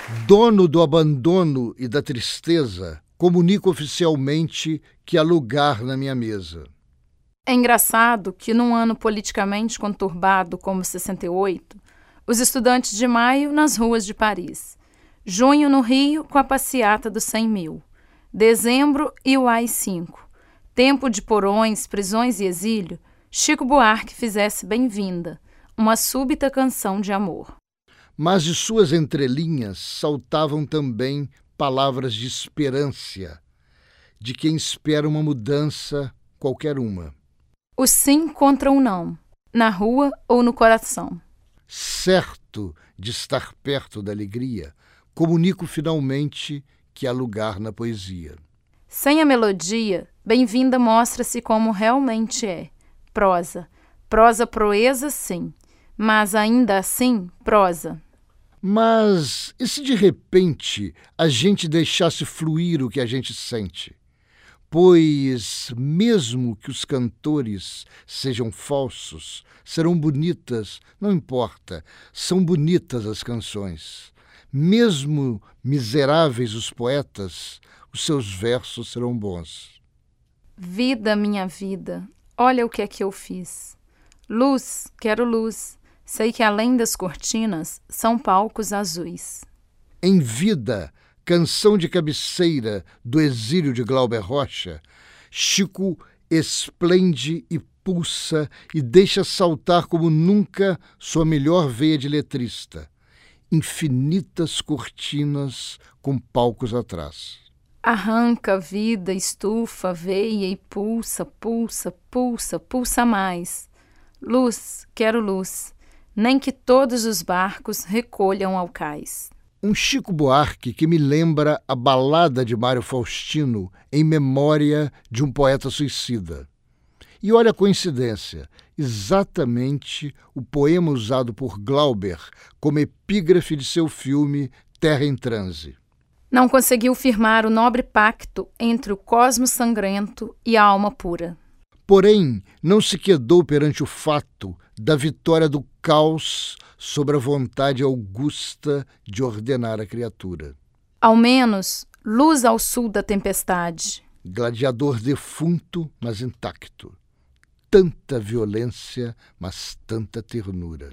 Dono do abandono e da tristeza, comunico oficialmente que há lugar na minha mesa. É engraçado que, num ano politicamente conturbado como 68, os estudantes de maio nas ruas de Paris, junho no Rio com a passeata dos 100 mil, dezembro e o AI-5, tempo de porões, prisões e exílio, Chico Buarque fizesse Bem-vinda, uma súbita canção de amor. Mas de suas entrelinhas saltavam também palavras de esperança, de quem espera uma mudança, qualquer uma. O sim contra o não, na rua ou no coração. Certo de estar perto da alegria, comunico finalmente que há lugar na poesia. Sem a melodia, Bem-vinda mostra-se como realmente é. Prosa. Prosa proeza, sim. Mas ainda assim, prosa. Mas e se de repente a gente deixasse fluir o que a gente sente? Pois, mesmo que os cantores sejam falsos, serão bonitas, não importa, são bonitas as canções. Mesmo miseráveis os poetas, os seus versos serão bons. Vida, minha vida, olha o que é que eu fiz. Luz, quero luz, sei que além das cortinas são palcos azuis. Em vida, canção de cabeceira do exílio de Glauber Rocha, Chico esplende e pulsa e deixa saltar como nunca sua melhor veia de letrista. Infinitas cortinas com palcos atrás. Arranca, vida, estufa, veia e pulsa, pulsa, pulsa, pulsa mais. Luz, quero luz, nem que todos os barcos recolham ao cais. Um Chico Buarque que me lembra a balada de Mário Faustino em memória de um poeta suicida. E olha a coincidência, exatamente o poema usado por Glauber como epígrafe de seu filme Terra em Transe. Não conseguiu firmar o nobre pacto entre o cosmos sangrento e a alma pura. Porém, não se quedou perante o fato da vitória do caos sobre a vontade augusta de ordenar a criatura. Ao menos, luz ao sul da tempestade. Gladiador defunto, mas intacto. Tanta violência, mas tanta ternura.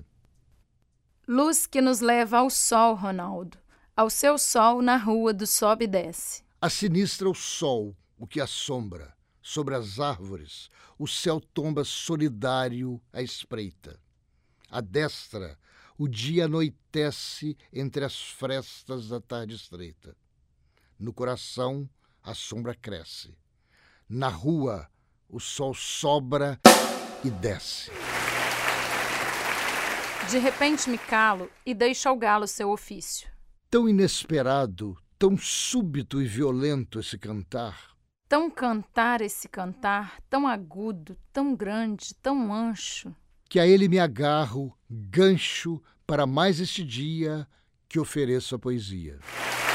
Luz que nos leva ao sol, Ronaldo. Ao seu sol na rua do sobe e desce. A sinistra o sol, o que assombra. Sobre as árvores, o céu tomba solidário à espreita. À destra, o dia anoitece entre as frestas da tarde estreita. No coração, a sombra cresce. Na rua, o sol sobra e desce. De repente me calo e deixo ao galo seu ofício. Tão inesperado, tão súbito e violento esse cantar. Tão cantar esse cantar, tão agudo, tão grande, tão ancho. Que a ele me agarro, gancho para mais este dia que ofereço a poesia.